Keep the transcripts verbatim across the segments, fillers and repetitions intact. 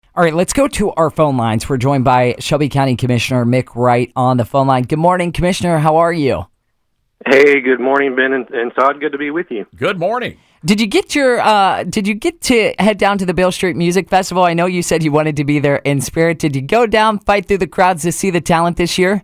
All right, let's go to our phone lines. We're joined by Shelby County Commissioner Mick Wright on the phone line. Good morning, Commissioner. How are you? Hey, good morning, Ben and, and Todd. Good to be with you. Good morning. Did you get your? Uh, did you get to head down to the Beale Street Music Festival? I know you said you wanted to be there in spirit. Did you go down, fight through the crowds to see the talent this year?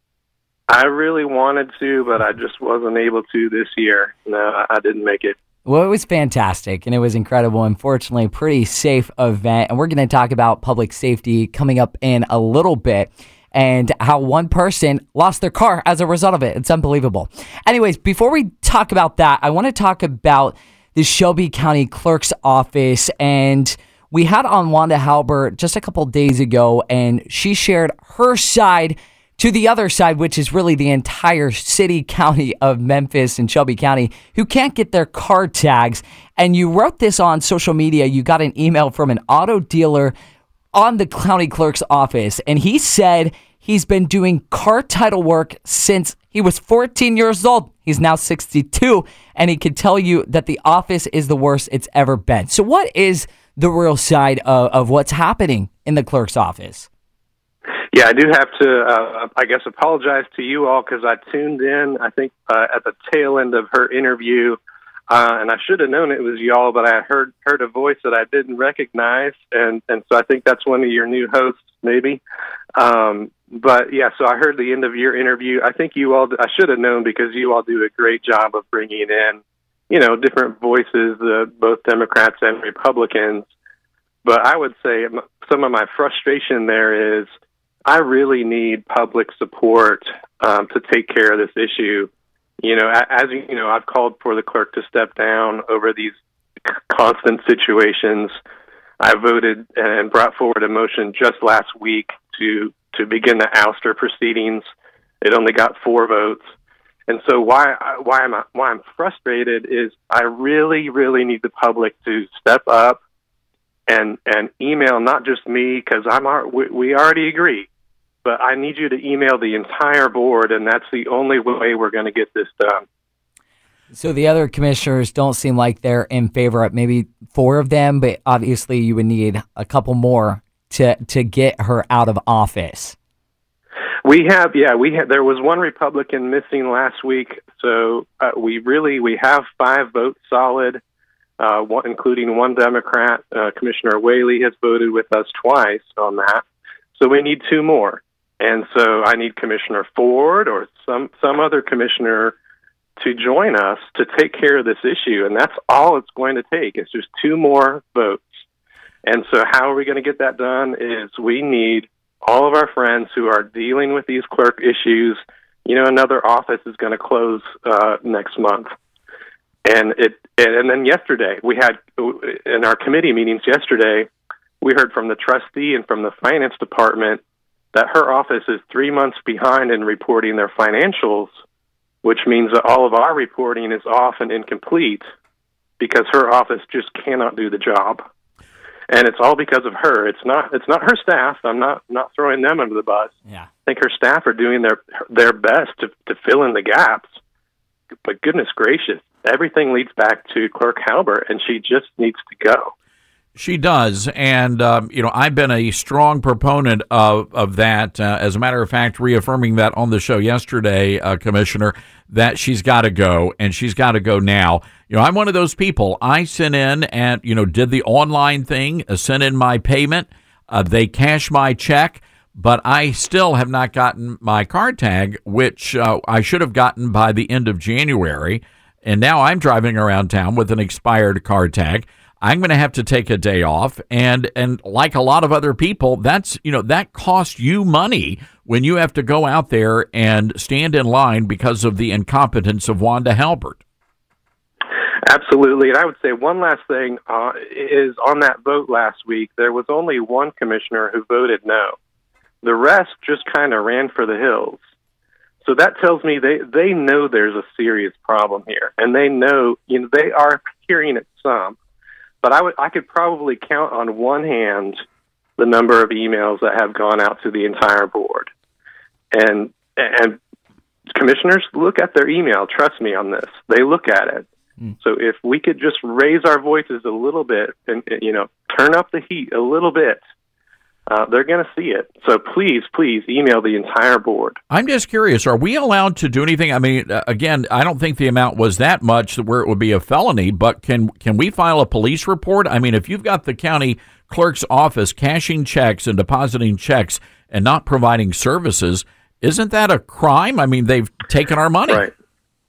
I really wanted to, but I just wasn't able to this year. No, I, I didn't make it. Well, it was fantastic, and it was incredible. Unfortunately, a pretty safe event, and we're going to talk about public safety coming up in a little bit and how one person lost their car as a result of it. It's unbelievable. Anyways, before we talk about that, I want to talk about the Shelby County Clerk's Office, and we had on Wanda Halbert just a couple days ago, and she shared her side to the other side, which is really the entire city, county of Memphis and Shelby County, who can't get their car tags. And you wrote this on social media. You got an email from an auto dealer on the county clerk's office, and he said he's been doing car title work since he was fourteen years old. He's now sixty-two, and he could tell you that the office is the worst it's ever been. So what is the real side of, of what's happening in the clerk's office? Yeah, I do have to, uh, I guess, apologize to you all because I tuned in, I think, uh, at the tail end of her interview, uh, and I should have known it was y'all, but I heard heard a voice that I didn't recognize, and, and so I think that's one of your new hosts, maybe. Um, but, yeah, so I heard the end of your interview. I think you all, I should have known because you all do a great job of bringing in, you know, different voices, uh, both Democrats and Republicans. But I would say some of my frustration there is I really need public support um, to take care of this issue. You know, as you know, I've called for the clerk to step down over these constant situations. I voted and brought forward a motion just last week to to begin the ouster proceedings. It only got four votes, and so why why I'm why I'm frustrated is I really really need the public to step up and and email not just me because I'm we, we already agree. But I need you to email the entire board, and that's the only way we're going to get this done. So the other commissioners don't seem like they're in favor of maybe four of them, but obviously you would need a couple more to to get her out of office. We have, yeah, we have. There was one Republican missing last week, so uh, we really we have five votes solid, uh, one, including one Democrat. Uh, Commissioner Whaley has voted with us twice on that, so we need two more. And so I need Commissioner Ford or some, some other commissioner to join us to take care of this issue. And that's all it's going to take. It's just two more votes. And so how are we going to get that done is we need all of our friends who are dealing with these clerk issues. You know, another office is going to close uh, next month. And it, and then yesterday we had in our committee meetings yesterday, we heard from the trustee and from the finance department that her office is three months behind in reporting their financials, which means that all of our reporting is off and incomplete because her office just cannot do the job. And it's all because of her. It's not it's not her staff. I'm not not throwing them under the bus. Yeah. I think her staff are doing their their best to, to fill in the gaps. But goodness gracious, everything leads back to Clerk Halbert, and she just needs to go. She does, and um, you know, I've been a strong proponent of of that. Uh, as a matter of fact, reaffirming that on the show yesterday, uh, Commissioner, that she's got to go, and she's got to go now. You know, I'm one of those people. I sent in and you know did the online thing, uh, sent in my payment. Uh, they cashed my check, but I still have not gotten my car tag, which uh, I should have gotten by the end of January. And now I'm driving around town with an expired car tag. I'm going to have to take a day off, and and like a lot of other people, that's you know that costs you money when you have to go out there and stand in line because of the incompetence of Wanda Halbert. Absolutely, and I would say one last thing uh, is on that vote last week, there was only one commissioner who voted no. The rest just kind of ran for the hills. So that tells me they, they know there's a serious problem here, and they know you know they are hearing it some. But I would, I could probably count on one hand the number of emails that have gone out to the entire board. And and commissioners look at their email. Trust me on this. They look at it. Mm. So if we could just raise our voices a little bit and, you know, turn up the heat a little bit, uh, they're going to see it. So please, please email the entire board. I'm just curious, are we allowed to do anything? I mean, uh, again, I don't think the amount was that much where it would be a felony, but can can we file a police report? I mean, if you've got the county clerk's office cashing checks and depositing checks and not providing services, isn't that a crime? I mean, they've taken our money. Right.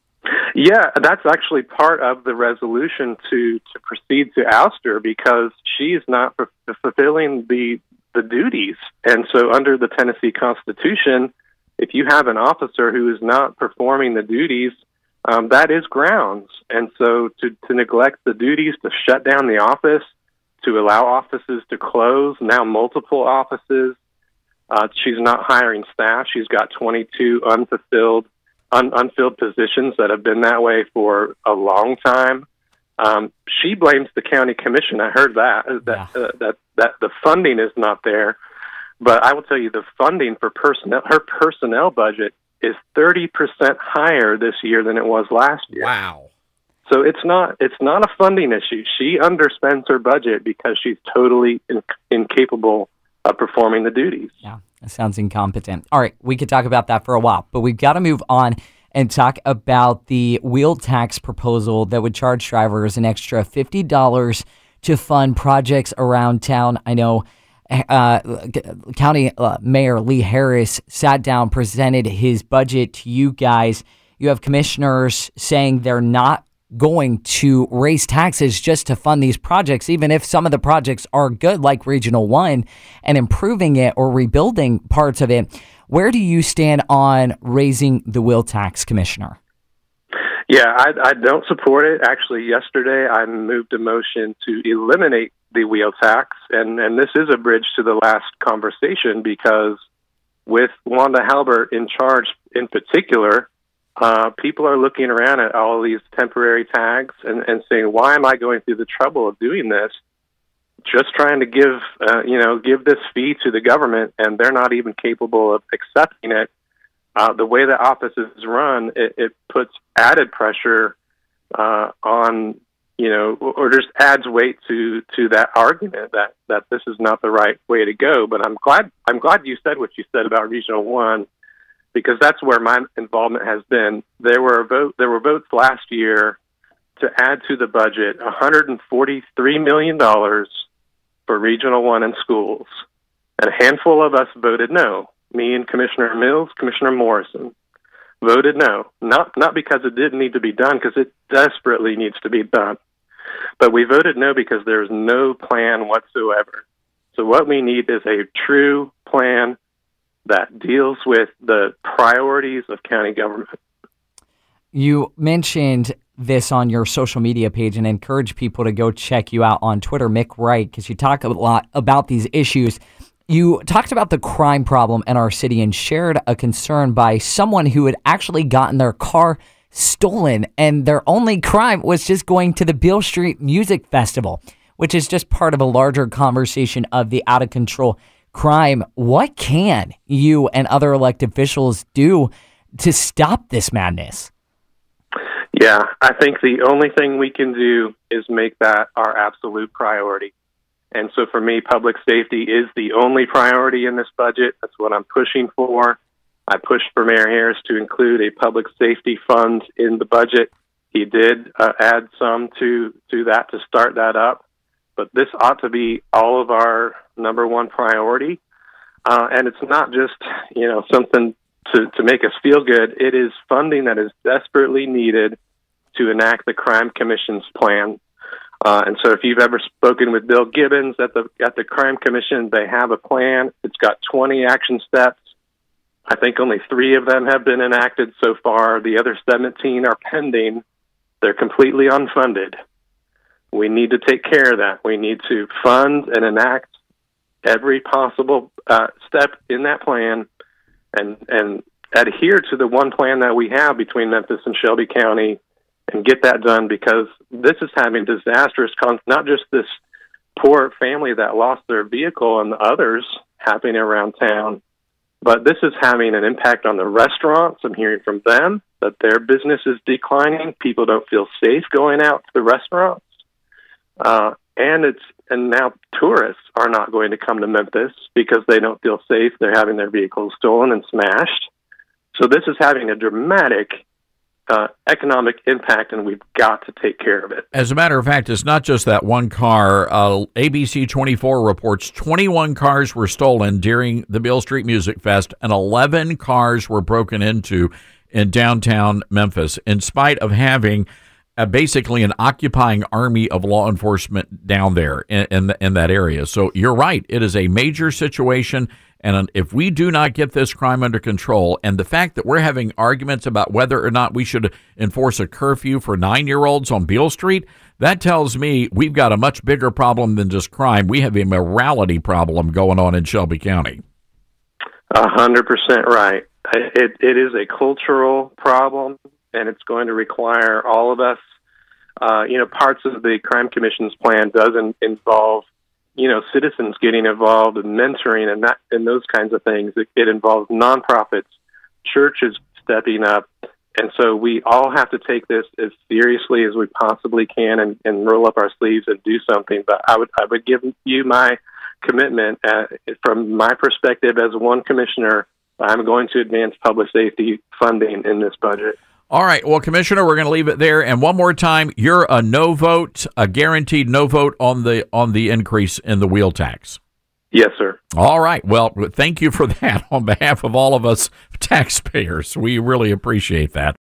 Yeah, that's actually part of the resolution to, to proceed to oust her, because she's not f- fulfilling the the duties. And so under the Tennessee Constitution, if you have an officer who is not performing the duties, um, that is grounds. And so to, to neglect the duties, to shut down the office, to allow offices to close, now multiple offices, uh, she's not hiring staff. She's got twenty-two unfulfilled Un- unfilled positions that have been that way for a long time. Um, she blames the county commission. I heard that that, Yeah. uh, that that the funding is not there. But I will tell you, the funding for personnel, her personnel budget is thirty percent higher this year than it was last year. Wow! So it's not it's not a funding issue. She underspends her budget because she's totally in- incapable of performing the duties. Yeah, that sounds incompetent. All right, we could talk about that for a while, but we've got to move on and talk about the wheel tax proposal that would charge drivers an extra fifty dollars to fund projects around town. I know uh, County uh, Mayor Lee Harris sat down, presented his budget to you guys. You have commissioners saying they're not going to raise taxes just to fund these projects, even if some of the projects are good, like Regional One, and improving it or rebuilding parts of it. Where do you stand on raising the wheel tax, Commissioner? Yeah, I, I don't support it. Actually, yesterday I moved a motion to eliminate the wheel tax, and, and this is a bridge to the last conversation, because with Wanda Halbert in charge in particular, Uh, people are looking around at all of these temporary tags and, and saying, why am I going through the trouble of doing this? Just trying to give, uh, you know, give this fee to the government, and they're not even capable of accepting it. Uh, the way the office is run, it, it puts added pressure uh, on, you know, or just adds weight to, to that argument that, that this is not the right way to go. But I'm glad, I'm glad you said what you said about Regional One, because that's where my involvement has been. There were a vote, there were votes last year to add to the budget one hundred forty-three million dollars for Regional One and schools. And a handful of us voted no. Me and Commissioner Mills, Commissioner Morrison voted no. Not not because it didn't need to be done, because it desperately needs to be done. But we voted no because there's no plan whatsoever. So what we need is a true plan that deals with the priorities of county government. You mentioned this on your social media page and encourage people to go check you out on Twitter, Mick Wright, because you talk a lot about these issues. You talked about the crime problem in our city and shared a concern by someone who had actually gotten their car stolen, and their only crime was just going to the Beale Street Music Festival, which is just part of a larger conversation of the out-of-control crime. What can you and other elected officials do to stop this madness? Yeah, I think the only thing we can do is make that our absolute priority. And so for me, public safety is the only priority in this budget. That's what I'm pushing for. I pushed for Mayor Harris to include a public safety fund in the budget. He did uh, add some to, to that to start that up. But this ought to be all of our number one priority. Uh, and it's not just, you know, something to, to make us feel good. It is funding that is desperately needed to enact the Crime Commission's plan. Uh, and so if you've ever spoken with Bill Gibbons at the at the Crime Commission, they have a plan. It's got twenty action steps. I think only three of them have been enacted so far. The other seventeen are pending. They're completely unfunded. We need to take care of that. We need to fund and enact every possible uh, step in that plan, and and adhere to the one plan that we have between Memphis and Shelby County, and get that done, because this is having disastrous, con- not just this poor family that lost their vehicle and the others happening around town, but this is having an impact on the restaurants. I'm hearing from them that their business is declining. People don't feel safe going out to the restaurants. Uh, and it's and now tourists are not going to come to Memphis because they don't feel safe. They're having their vehicles stolen and smashed. So this is having a dramatic uh, economic impact, and we've got to take care of it. As a matter of fact, it's not just that one car. Uh, A B C twenty-four reports twenty-one cars were stolen during the Beale Street Music Fest, and eleven cars were broken into in downtown Memphis, in spite of having uh, basically an occupying army of law enforcement down there in, in, in that area. So you're right. It is a major situation. And if we do not get this crime under control, and the fact that we're having arguments about whether or not we should enforce a curfew for nine-year-olds on Beale Street, that tells me we've got a much bigger problem than just crime. We have a morality problem going on in Shelby County. A hundred percent right. It, it is a cultural problem, and it's going to require all of us. Uh, you know, parts of the Crime Commission's plan doesn't involve you know, citizens getting involved in mentoring and that and those kinds of things. It, it involves nonprofits, churches stepping up. And so we all have to take this as seriously as we possibly can and, and roll up our sleeves and do something. But I would I would give you my commitment uh, from my perspective as one commissioner. I'm going to advance public safety funding in this budget. All right. Well, Commissioner, we're going to leave it there. And one more time, you're a no vote, a guaranteed no vote on the on the increase in the wheel tax. Yes, sir. All right. Well, thank you for that on behalf of all of us taxpayers. We really appreciate that.